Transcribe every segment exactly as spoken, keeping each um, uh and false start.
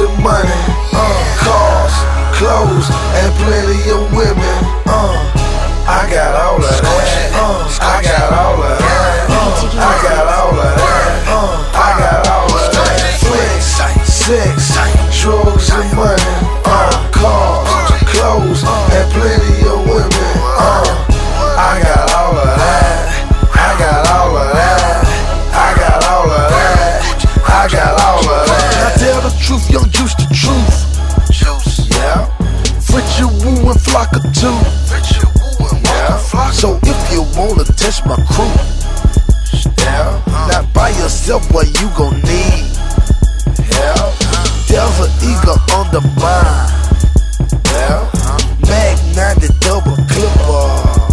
and money, uh, cars, clothes, and plenty of women. Uh, I got all of that. Uh, I got all of that. Uh, I got all of that. Uh, I got all of that. Flex, sex, drugs and money. Uh, cars, clothes, and plenty of women. Uh, I got all of that. I got all of that. I got all of that. I got all of that. Now tell the truth, young juice the truth. Juice, yeah. Fritchie Woo and Flocka too. Fritchie Woo and yeah. So if you wanna test my crew, yeah. Not by yourself, what you gon' need. Yeah. There's an eagle on the mind. Yeah. Mag ninety double clipper.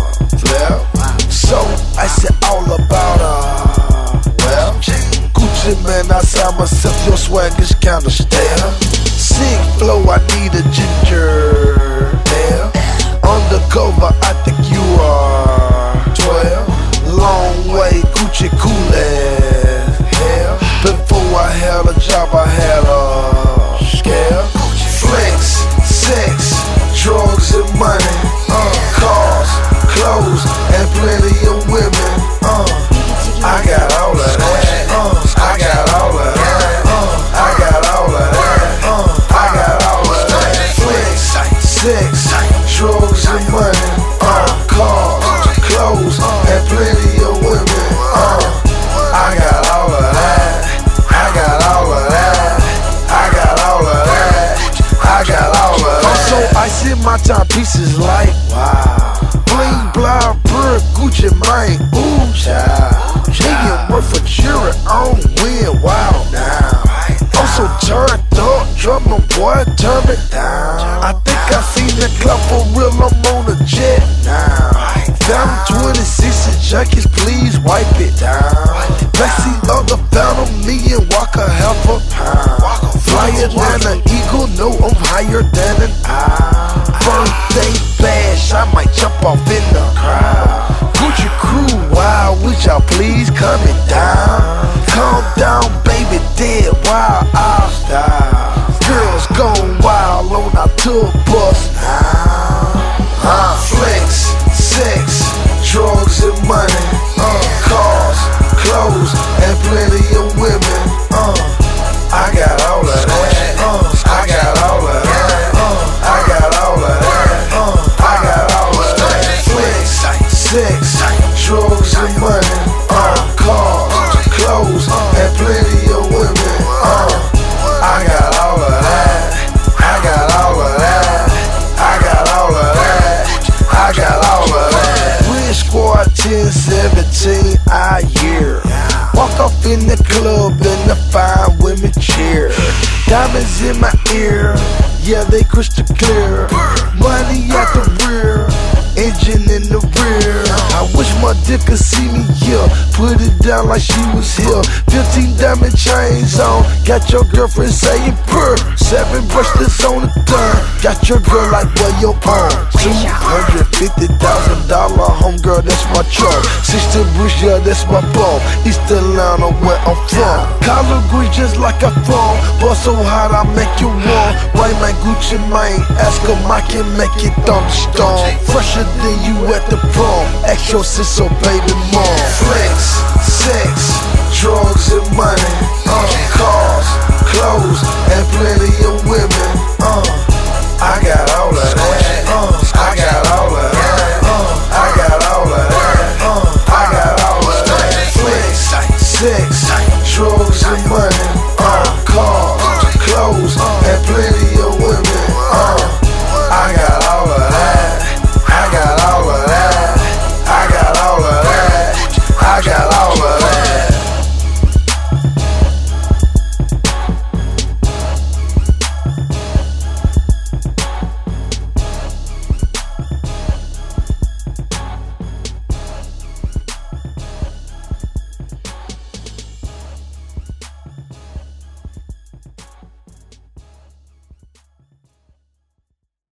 Yeah. So I said all about her. Well, Gucci man, I saw myself, your swag is kinda stale. Sick flow, I need a ginger. Yeah. Undercover, I think you are twelve. Long way, Gucci cool as hell. Before I had a job, I had a scale. Flex, sex, drugs and money. Uh, cars, clothes, and plenty of women. Uh, I got all of that. Uh, I got all of that. Uh, I got all of that. Uh, I got all of that. Flex, sex, drugs and money. Uh, cars, clothes, and plenty of women. Uh, I got all of that. I got all of that. I got all of that. I got all of that. Also, I see my timepieces like wow. Bling, blah, bird, Gucci, mine, ooh, child. Million worth of jury on win, wow, now. Also turned up, drummer boy, turn it down. I think I seen the club for real, I'm on a jet now. Found twenty-six junkies, please wipe it down. Backseat of the Phantom, me and Walker half a pound. Flyer than an eagle, no, I'm higher than an owl. Birthday bash, I might jump off in the crowd. Gucci crew, wow, would y'all please come it down? Calm down, baby, dead wild, I'll style. Girls gone wild on our tour bus now. Uh, flex, sex, drugs and money. Uh, cars, clothes, and plenty of women. Uh, I got all of that. Uh, I got all of that. Uh, I got all of that. Uh, I got all of that. Flex, sex, drugs and money. Uh, cars, clothes, and plenty of women. Uh, I got all of that. I got all of that. I got all of that. I got all of that. Wind Squad ten seventeen, I year. Walk off in the club and the fine women cheer. Diamonds in my ear, yeah, they crystal clear. Money at the rear, engine in the rear. I wish my dick could see me here. Put it down like she was here. Fifteen diamond chains on, got your girlfriend saying purr. Seven brushlets on the third, got your girl like where your arm. Two hundred fifty thousand dollar homegirl, that's my truck. Sixteen Bush, yeah, that's my ball. East Atlanta, where I'm from. Collard green just like a phone. Boy, so hot I make you warm. White man Gucci mine, ask him I can make it thunderstorm. Fresher than you at the prom. Ask your sister, baby mom.